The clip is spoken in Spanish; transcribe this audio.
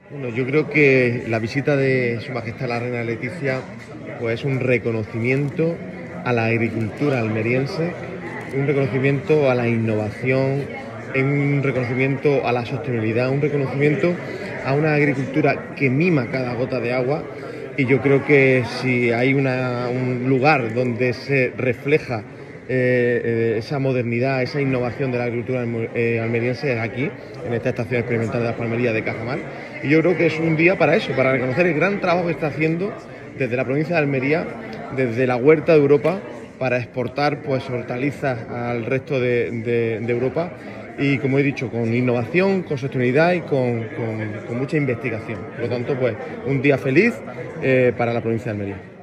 Bueno, yo creo que la visita de Su Majestad la Reina Leticia pues, es un reconocimiento a la agricultura almeriense, un reconocimiento a la innovación, un reconocimiento a la sostenibilidad, un reconocimiento a una agricultura que mima cada gota de agua. Y yo creo que si hay un lugar donde se refleja esa modernidad, esa innovación de la agricultura almeriense es aquí, en esta estación experimental de las palmerías de Cajamar. Y yo creo que es un día para eso, para reconocer el gran trabajo que está haciendo desde la provincia de Almería, desde la huerta de Europa, para exportar pues hortalizas al resto de Europa y, como he dicho, con innovación, con sostenibilidad y con mucha investigación. Por lo tanto, pues un día feliz para la provincia de Almería.